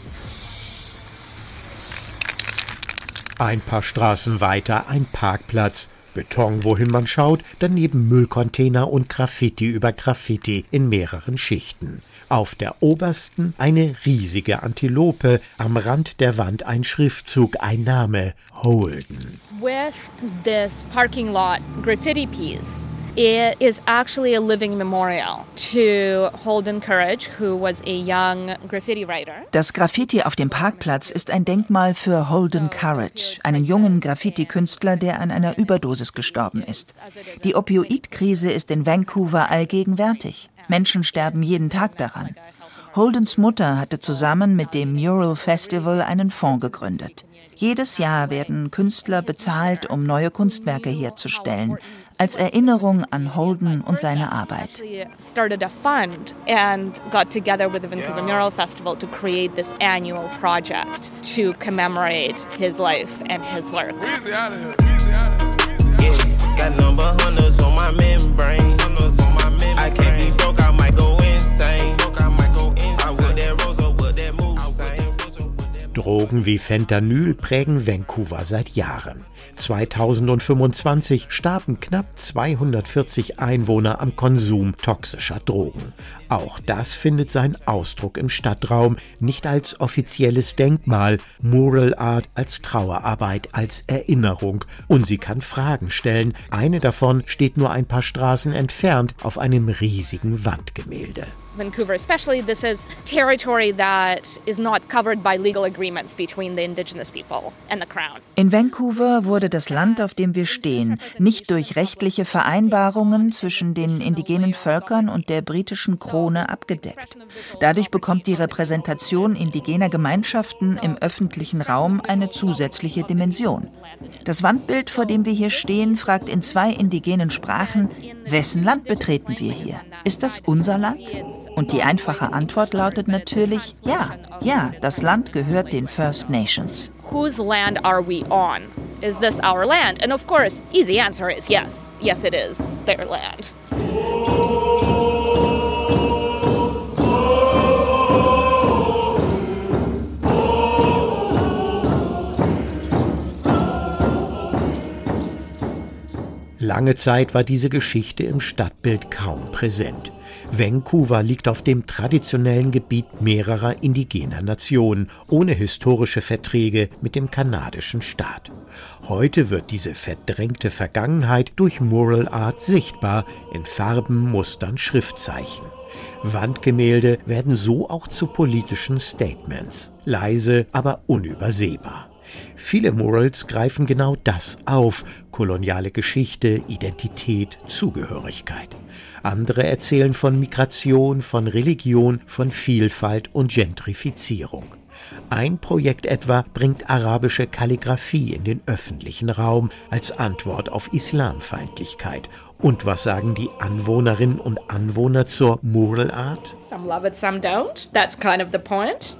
Ein paar Straßen weiter ein Parkplatz. Beton, wohin man schaut, daneben Müllcontainer und Graffiti über Graffiti in mehreren Schichten. Auf der obersten eine riesige Antilope, am Rand der Wand ein Schriftzug, ein Name, Holden. With this parking lot graffiti piece, it is actually a living memorial to Holden Courage, who was a young graffiti writer. Das Graffiti auf dem Parkplatz ist ein Denkmal für Holden Courage, einen jungen Graffiti-Künstler, der an einer Überdosis gestorben ist. Die Opioidkrise ist in Vancouver allgegenwärtig. Menschen sterben jeden Tag daran. Holdens Mutter hatte zusammen mit dem Mural Festival einen Fonds gegründet. Jedes Jahr werden Künstler bezahlt, um neue Kunstwerke herzustellen, als Erinnerung an Holden und seine Arbeit. Started a fund and got together with the Vancouver Mural Festival to create this annual project to commemorate his life and his work. Got number hundreds on my membrane. I can't be broke, I might go insane. I would that rose up with that move. Drogen wie Fentanyl prägen Vancouver seit Jahren. zweitausendfünfundzwanzig starben knapp zweihundertvierzig Einwohner am Konsum toxischer Drogen. Auch das findet seinen Ausdruck im Stadtraum, nicht als offizielles Denkmal, Mural Art als Trauerarbeit, als Erinnerung. Und sie kann Fragen stellen. Eine davon steht nur ein paar Straßen entfernt auf einem riesigen Wandgemälde. Vancouver especially, this is territory that is not covered by legal agreements between the indigenous people and the Crown. In Vancouver wurde das Land, auf dem wir stehen, nicht durch rechtliche Vereinbarungen zwischen den indigenen Völkern und der britischen Krone abgedeckt. Dadurch bekommt die Repräsentation indigener Gemeinschaften im öffentlichen Raum eine zusätzliche Dimension. Das Wandbild, vor dem wir hier stehen, fragt in zwei indigenen Sprachen, wessen Land betreten wir hier? Ist das unser Land? Und die einfache Antwort lautet natürlich, ja, ja, das Land gehört den First Nations. Whose land are we on? Is this our land? And of course, easy answer is yes. Yes, it is their land. Lange Zeit war diese Geschichte im Stadtbild kaum präsent. Vancouver liegt auf dem traditionellen Gebiet mehrerer indigener Nationen, ohne historische Verträge mit dem kanadischen Staat. Heute wird diese verdrängte Vergangenheit durch Mural Art sichtbar, in Farben, Mustern, Schriftzeichen. Wandgemälde werden so auch zu politischen Statements, leise, aber unübersehbar. Viele Murals greifen genau das auf: koloniale Geschichte, Identität, Zugehörigkeit. Andere erzählen von Migration, von Religion, von Vielfalt und Gentrifizierung. Ein Projekt etwa bringt arabische Kalligraphie in den öffentlichen Raum als Antwort auf Islamfeindlichkeit. Und was sagen die Anwohnerinnen und Anwohner zur Mural Art? Some love it, some don't. That's kind of the point.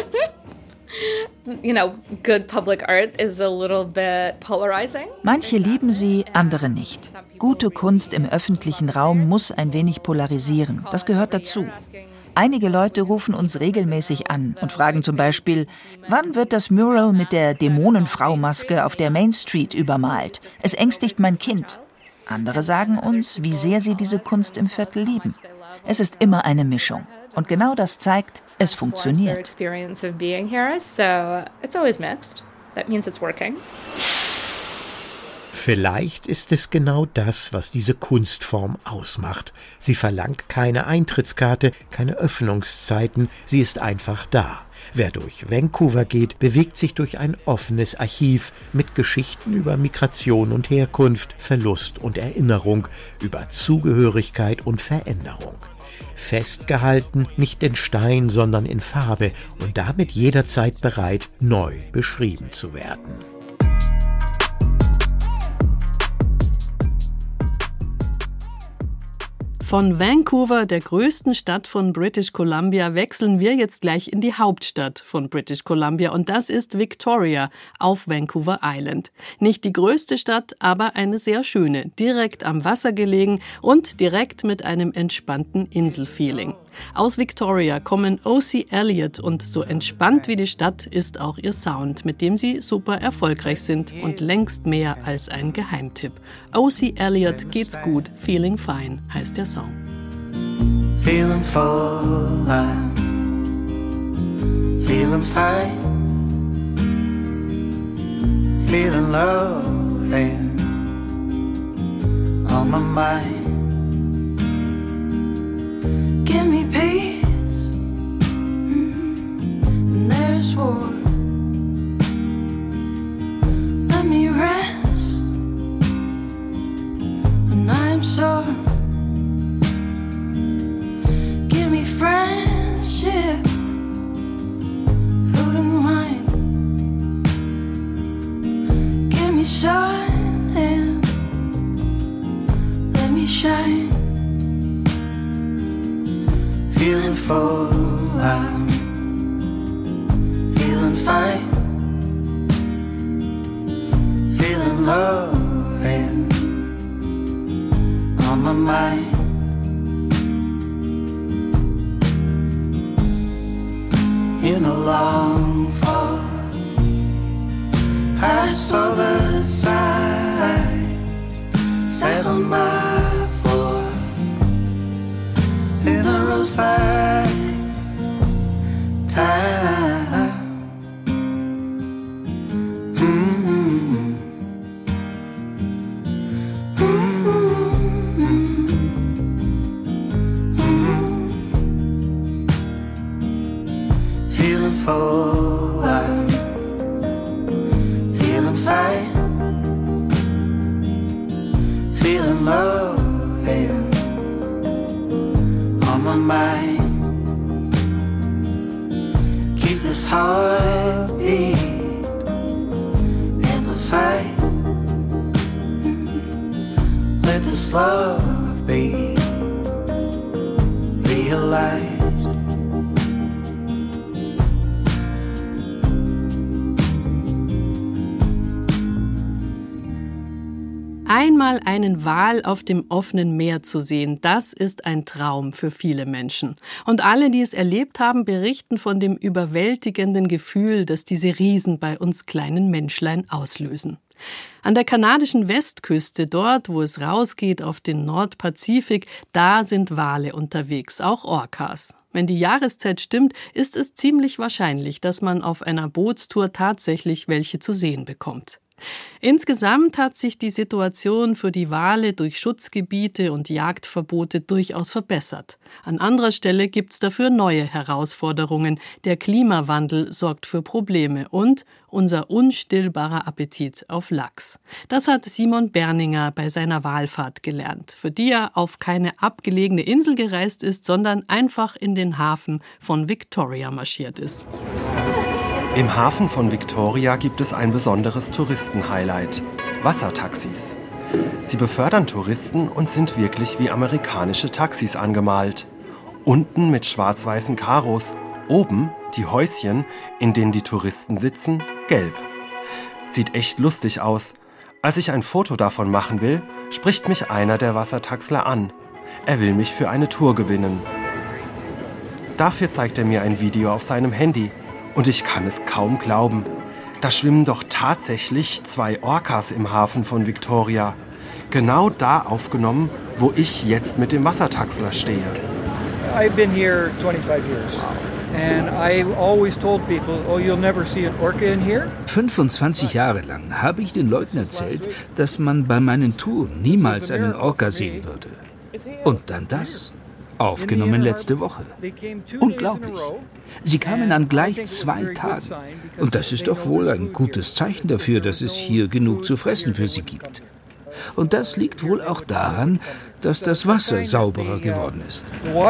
You know, good public art is a little bit polarizing. Manche lieben sie, andere nicht. Gute Kunst im öffentlichen Raum muss ein wenig polarisieren. Das gehört dazu. Einige Leute rufen uns regelmäßig an und fragen zum Beispiel, wann wird das Mural mit der Dämonenfrau-Maske auf der Main Street übermalt? Es ängstigt mein Kind. Andere sagen uns, wie sehr sie diese Kunst im Viertel lieben. Es ist immer eine Mischung. Und genau das zeigt, es funktioniert. Vielleicht ist es genau das, was diese Kunstform ausmacht. Sie verlangt keine Eintrittskarte, keine Öffnungszeiten, sie ist einfach da. Wer durch Vancouver geht, bewegt sich durch ein offenes Archiv mit Geschichten über Migration und Herkunft, Verlust und Erinnerung, über Zugehörigkeit und Veränderung. Festgehalten, nicht in Stein, sondern in Farbe und damit jederzeit bereit, neu beschrieben zu werden. Von Vancouver, der größten Stadt von British Columbia, wechseln wir jetzt gleich in die Hauptstadt von British Columbia und das ist Victoria auf Vancouver Island. Nicht die größte Stadt, aber eine sehr schöne, direkt am Wasser gelegen und direkt mit einem entspannten Inselfeeling. Aus Victoria kommen O C Elliott und so entspannt wie die Stadt ist auch ihr Sound, mit dem sie super erfolgreich sind und längst mehr als ein Geheimtipp. O C Elliott geht's gut, Feeling Fine heißt der Song. Feeling full, I'm feeling fine, feeling love and on my mind. Give me peace when there's war. Let me rest when I'm sore. Give me friendship, food and wine. Give me sun and let me shine. Feeling full, I'm feeling fine, feeling love and on my mind. In a long fall, I saw the signs set on my floor in a rose like time. Mm-hmm. Mm-hmm. Mm-hmm. Feeling forward, feeling fine, feeling loving on my mind. Keep this heartbeat amplified. Let this love be realized. Einmal einen Wal auf dem offenen Meer zu sehen, das ist ein Traum für viele Menschen. Und alle, die es erlebt haben, berichten von dem überwältigenden Gefühl, das diese Riesen bei uns kleinen Menschlein auslösen. An der kanadischen Westküste, dort, wo es rausgeht auf den Nordpazifik, da sind Wale unterwegs, auch Orcas. Wenn die Jahreszeit stimmt, ist es ziemlich wahrscheinlich, dass man auf einer Bootstour tatsächlich welche zu sehen bekommt. Insgesamt hat sich die Situation für die Wale durch Schutzgebiete und Jagdverbote durchaus verbessert. An anderer Stelle gibt's dafür neue Herausforderungen. Der Klimawandel sorgt für Probleme und unser unstillbarer Appetit auf Lachs. Das hat Simon Berninger bei seiner Walfahrt gelernt, für die er auf keine abgelegene Insel gereist ist, sondern einfach in den Hafen von Victoria marschiert ist. Im Hafen von Victoria gibt es ein besonderes Touristenhighlight: Wassertaxis. Sie befördern Touristen und sind wirklich wie amerikanische Taxis angemalt. Unten mit schwarz-weißen Karos, oben die Häuschen, in denen die Touristen sitzen, gelb. Sieht echt lustig aus. Als ich ein Foto davon machen will, spricht mich einer der Wassertaxler an. Er will mich für eine Tour gewinnen. Dafür zeigt er mir ein Video auf seinem Handy. Und ich kann es kaum glauben. Da schwimmen doch tatsächlich zwei Orcas im Hafen von Victoria. Genau da aufgenommen, wo ich jetzt mit dem Wassertaxler stehe. I've been here twenty-five years. And I always told people, oh, you'll never see an orca in here. fünfundzwanzig Jahre lang habe ich den Leuten erzählt, dass man bei meinen Touren niemals einen Orca sehen würde. Und dann das. Aufgenommen letzte Woche. Unglaublich. Sie kamen an gleich zwei Tagen. Und das ist doch wohl ein gutes Zeichen dafür, dass es hier genug zu fressen für sie gibt. Und das liegt wohl auch daran, dass das Wasser sauberer geworden ist.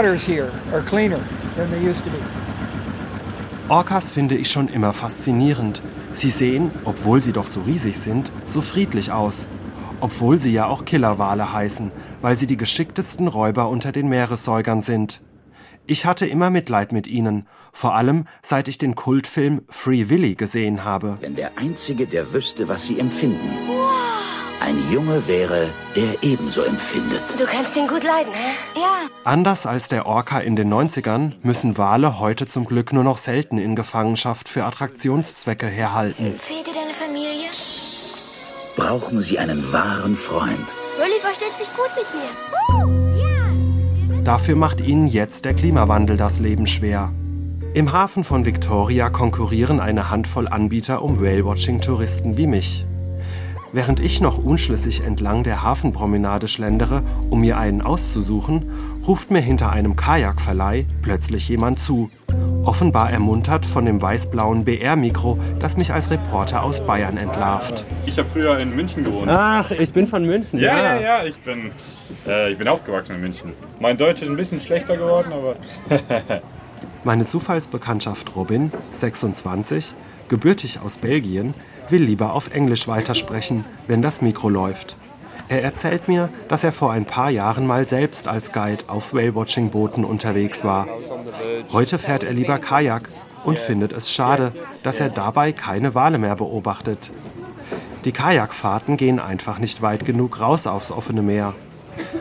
Orcas finde ich schon immer faszinierend. Sie sehen, obwohl sie doch so riesig sind, so friedlich aus. Obwohl sie ja auch Killerwale heißen, weil sie die geschicktesten Räuber unter den Meeressäugern sind. Ich hatte immer Mitleid mit ihnen, vor allem seit ich den Kultfilm Free Willy gesehen habe. Wenn der Einzige, der wüsste, was sie empfinden, ein Junge wäre, der ebenso empfindet. Du kannst ihn gut leiden, hä? Ja. Anders als der Orca in den neunzigern müssen Wale heute zum Glück nur noch selten in Gefangenschaft für Attraktionszwecke herhalten. Fehlt dir deine Familie? Brauchen Sie einen wahren Freund. Willy versteht sich gut mit mir. Uh, yeah. Dafür macht ihnen jetzt der Klimawandel das Leben schwer. Im Hafen von Victoria konkurrieren eine Handvoll Anbieter um Whale-Watching-Touristen wie mich. Während ich noch unschlüssig entlang der Hafenpromenade schlendere, um mir einen auszusuchen, ruft mir hinter einem Kajakverleih plötzlich jemand zu. Offenbar ermuntert von dem weiß-blauen B R-Mikro, das mich als Reporter aus Bayern entlarvt. Ich habe früher in München gewohnt. Ach, ich bin von München. Ja, ja, ja, ja ich, bin, äh, ich bin aufgewachsen in München. Mein Deutsch ist ein bisschen schlechter geworden, aber... Meine Zufallsbekanntschaft Robin, sechsundzwanzig, gebürtig aus Belgien, will lieber auf Englisch weitersprechen, wenn das Mikro läuft. Er erzählt mir, dass er vor ein paar Jahren mal selbst als Guide auf Whale-Watching-Booten unterwegs war. Heute fährt er lieber Kajak und findet es schade, dass er dabei keine Wale mehr beobachtet. Die Kajakfahrten gehen einfach nicht weit genug raus aufs offene Meer.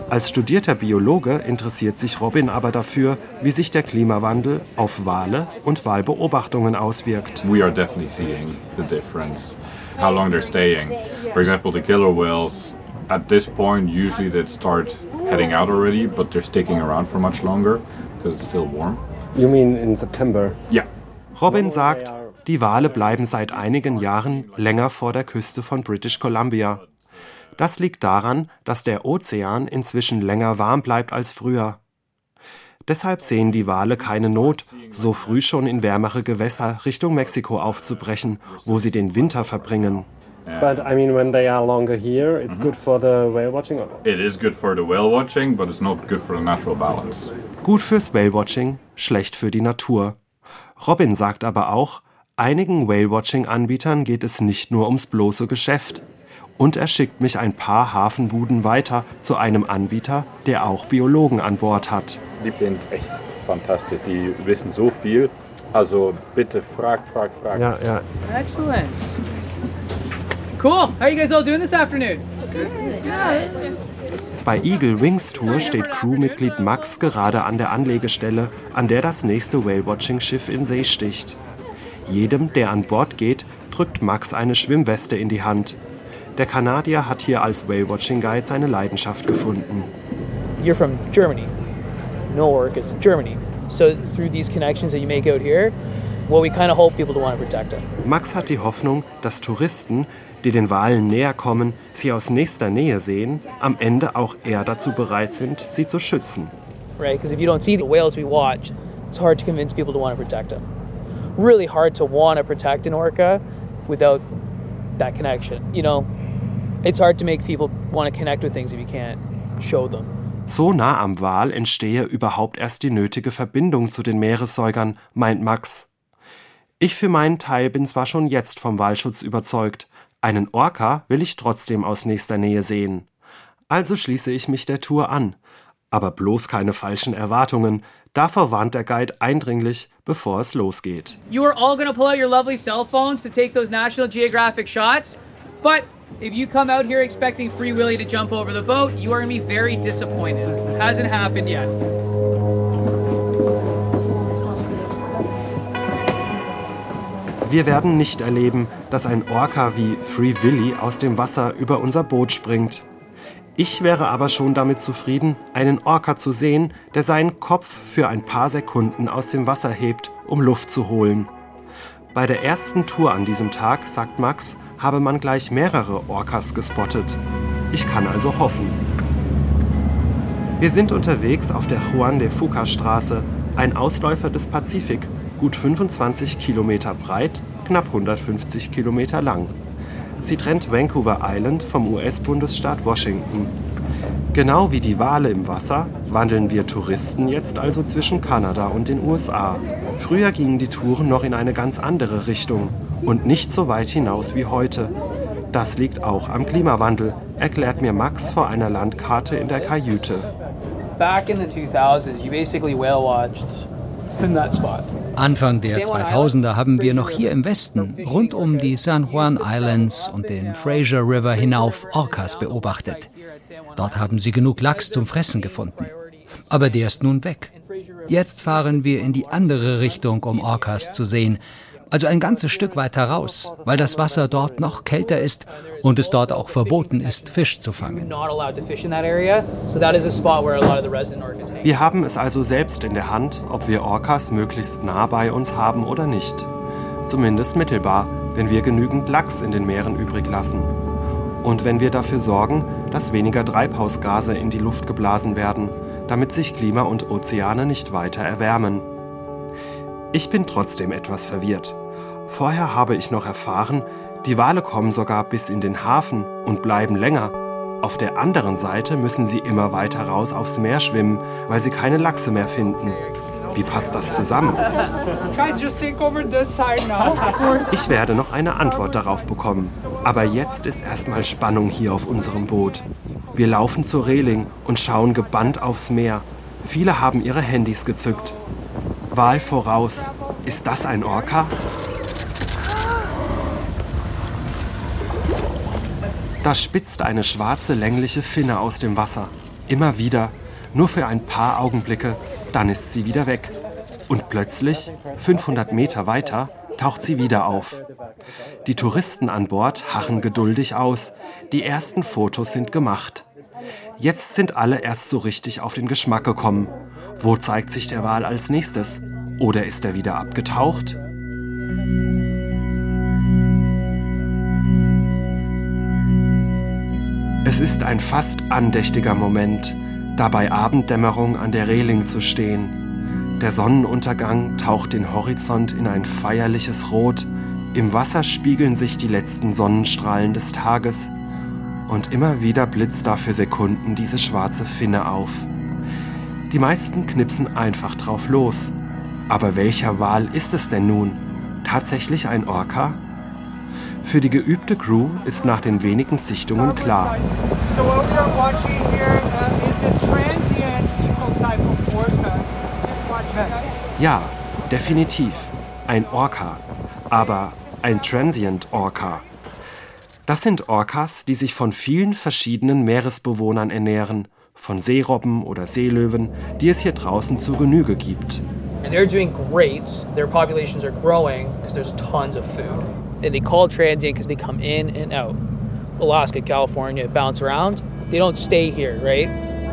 Als studierter Biologe interessiert sich Robin aber dafür, wie sich der Klimawandel auf Wale und Walbeobachtungen auswirkt. We are definitely seeing the difference, how long they're staying. For example, the killer whales, at this point, usually they start heading out already, but they're sticking around for much longer because it's still warm. You mean in September? Ja. Robin sagt, die Wale bleiben seit einigen Jahren länger vor der Küste von British Columbia. Das liegt daran, dass der Ozean inzwischen länger warm bleibt als früher. Deshalb sehen die Wale keine Not, so früh schon in wärmere Gewässer Richtung Mexiko aufzubrechen, wo sie den Winter verbringen. But I mean, when they are longer here, it's mm-hmm. good for the whale watching. It is good for the whale watching, but it's not good for the natural balance. Gut fürs Whale Watching, schlecht für die Natur. Robin sagt aber auch, einigen Whale Watching Anbietern geht es nicht nur ums bloße Geschäft. Und er schickt mich ein paar Hafenbuden weiter zu einem Anbieter, der auch Biologen an Bord hat. Die sind echt fantastisch, die wissen so viel. Also bitte frag, frag, frag. Ja, ja. Excellent. Cool. How are you guys all doing this afternoon? Good. Bei Eagle Wings Tour steht Crewmitglied Max gerade an der Anlegestelle, an der das nächste Whale-Watching-Schiff in See sticht. Jedem, der an Bord geht, drückt Max eine Schwimmweste in die Hand. Der Kanadier hat hier als Whale-Watching-Guide seine Leidenschaft gefunden. You're from Germany. Newark is in Germany. So through these connections that you make out here, well, we kind of hope people to want to protect them. Max hat die Hoffnung, dass Touristen, die den Walen näher kommen, sie aus nächster Nähe sehen, am Ende auch eher dazu bereit sind, sie zu schützen. Right, because if you don't see the whales we watch, it's hard to convince people to want to protect them. Really hard to want to protect an orca without that connection. You know, it's hard to make people want to connect with things if you can't show them. So nah am Wal entstehe überhaupt erst die nötige Verbindung zu den Meeressäugern, meint Max. Ich für meinen Teil bin zwar schon jetzt vom Walschutz überzeugt, einen Orca will ich trotzdem aus nächster Nähe sehen. Also schließe ich mich der Tour an. Aber bloß keine falschen Erwartungen. Davor warnt der Guide eindringlich, bevor es losgeht. You are all gonna pull out your lovely cell phones to take those National Geographic shots, but if you come out here expecting Free Willy to jump over the boat, you are gonna be very disappointed. It hasn't happened yet. Wir werden nicht erleben, dass ein Orca wie Free Willy aus dem Wasser über unser Boot springt. Ich wäre aber schon damit zufrieden, einen Orca zu sehen, der seinen Kopf für ein paar Sekunden aus dem Wasser hebt, um Luft zu holen. Bei der ersten Tour an diesem Tag, sagt Max, habe man gleich mehrere Orcas gespottet. Ich kann also hoffen. Wir sind unterwegs auf der Juan de Fuca Straße, ein Ausläufer des Pazifik, gut fünfundzwanzig Kilometer breit, knapp hundertfünfzig Kilometer lang. Sie trennt Vancouver Island vom U S-Bundesstaat Washington. Genau wie die Wale im Wasser wandeln wir Touristen jetzt also zwischen Kanada und den U S A. Früher gingen die Touren noch in eine ganz andere Richtung und nicht so weit hinaus wie heute. Das liegt auch am Klimawandel, erklärt mir Max vor einer Landkarte in der Kajüte. Back in the two thousands, you basically whale watched in that spot. Anfang der zweitausender haben wir noch hier im Westen, rund um die San Juan Islands und den Fraser River hinauf, Orcas beobachtet. Dort haben sie genug Lachs zum Fressen gefunden. Aber der ist nun weg. Jetzt fahren wir in die andere Richtung, um Orcas zu sehen. Also ein ganzes Stück weiter raus, weil das Wasser dort noch kälter ist und es dort auch verboten ist, Fisch zu fangen. Wir haben es also selbst in der Hand, ob wir Orcas möglichst nah bei uns haben oder nicht. Zumindest mittelbar, wenn wir genügend Lachs in den Meeren übrig lassen. Und wenn wir dafür sorgen, dass weniger Treibhausgase in die Luft geblasen werden, damit sich Klima und Ozeane nicht weiter erwärmen. Ich bin trotzdem etwas verwirrt. Vorher habe ich noch erfahren, die Wale kommen sogar bis in den Hafen und bleiben länger. Auf der anderen Seite müssen sie immer weiter raus aufs Meer schwimmen, weil sie keine Lachse mehr finden. Wie passt das zusammen? Ich werde noch eine Antwort darauf bekommen. Aber jetzt ist erstmal Spannung hier auf unserem Boot. Wir laufen zur Reling und schauen gebannt aufs Meer. Viele haben ihre Handys gezückt. Wal voraus. Ist das ein Orca? Da spitzt eine schwarze, längliche Finne aus dem Wasser. Immer wieder, nur für ein paar Augenblicke, dann ist sie wieder weg. Und plötzlich, fünfhundert Meter weiter, taucht sie wieder auf. Die Touristen an Bord harren geduldig aus. Die ersten Fotos sind gemacht. Jetzt sind alle erst so richtig auf den Geschmack gekommen. Wo zeigt sich der Wal als nächstes? Oder ist er wieder abgetaucht? Es ist ein fast andächtiger Moment, da bei Abenddämmerung an der Reling zu stehen. Der Sonnenuntergang taucht den Horizont in ein feierliches Rot. Im Wasser spiegeln sich die letzten Sonnenstrahlen des Tages. Und immer wieder blitzt da für Sekunden diese schwarze Finne auf. Die meisten knipsen einfach drauf los. Aber welcher Wal ist es denn nun? Tatsächlich ein Orca? Für die geübte Crew ist nach den wenigen Sichtungen klar. So what we are watching here uh, is the transient equal type of orca. Ja, definitiv. Ein Orca. Aber ein Transient Orca. Das sind Orcas, die sich von vielen verschiedenen Meeresbewohnern ernähren. Von Seerobben oder Seelöwen, die es hier draußen zur Genüge gibt. And they're doing great. Their populations are growing because there's tons of food. And they call it transient because they come in and out. Alaska, California, bounce around. They don't stay here, right?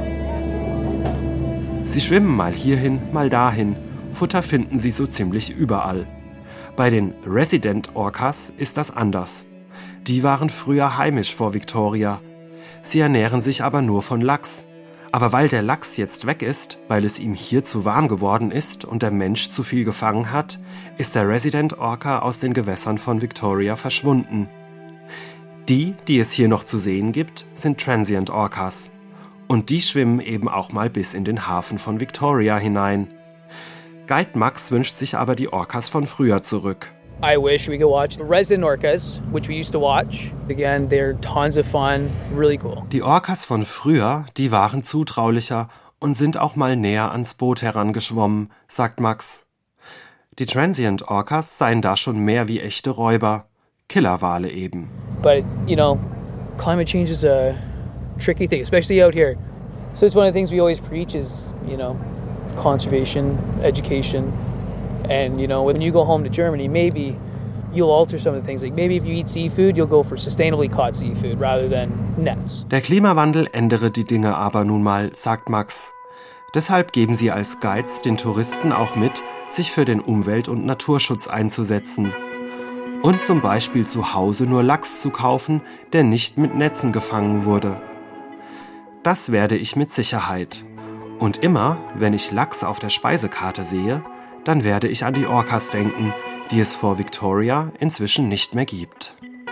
Sie schwimmen mal hierhin, mal dahin. Futter finden sie so ziemlich überall. Bei den Resident Orcas ist das anders. Die waren früher heimisch vor Victoria. Sie ernähren sich aber nur von Lachs. Aber weil der Lachs jetzt weg ist, weil es ihm hier zu warm geworden ist und der Mensch zu viel gefangen hat, ist der Resident Orca aus den Gewässern von Victoria verschwunden. Die, die es hier noch zu sehen gibt, sind Transient Orcas. Und die schwimmen eben auch mal bis in den Hafen von Victoria hinein. Guide Max wünscht sich aber die Orcas von früher zurück. I wish we could watch the resident orcas, which we used to watch. Again, they're tons of fun, really cool. Die Orcas von früher, die waren zutraulicher und sind auch mal näher ans Boot herangeschwommen, sagt Max. Die Transient Orcas seien da schon mehr wie echte Räuber, Killerwale eben. But, you know, climate change is a tricky thing, especially out here. So it's one of the things we always preach is, you know, conservation, education. And, you know, when you go home to Germany, maybe you'll alter some of the things. Like maybe if you eat seafood, you'll go for sustainably caught seafood rather than nets. Der Klimawandel ändere die Dinge aber nun mal, sagt Max. Deshalb geben sie als Guides den Touristen auch mit, sich für den Umwelt- und Naturschutz einzusetzen. Und zum Beispiel zu Hause nur Lachs zu kaufen, der nicht mit Netzen gefangen wurde. Das werde ich mit Sicherheit. Und immer, wenn ich Lachs auf der Speisekarte sehe, dann werde ich an die Orcas denken, die es vor Victoria inzwischen nicht mehr gibt.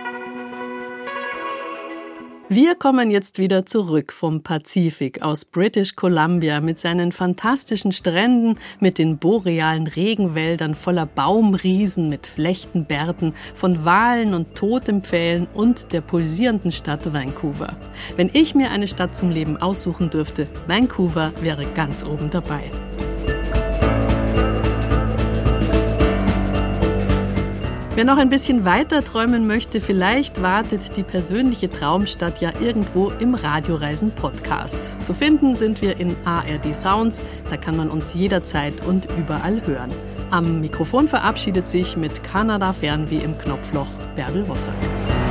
Wir kommen jetzt wieder zurück vom Pazifik aus British Columbia mit seinen fantastischen Stränden, mit den borealen Regenwäldern voller Baumriesen mit Flechtenbärten, von Walen und Totempfählen und der pulsierenden Stadt Vancouver. Wenn ich mir eine Stadt zum Leben aussuchen dürfte, Vancouver wäre ganz oben dabei. Wer noch ein bisschen weiter träumen möchte, vielleicht wartet die persönliche Traumstadt ja irgendwo im Radioreisen-Podcast. Zu finden sind wir in A R D Sounds, da kann man uns jederzeit und überall hören. Am Mikrofon verabschiedet sich mit Kanada Fernweh im Knopfloch Bärbel Wosser.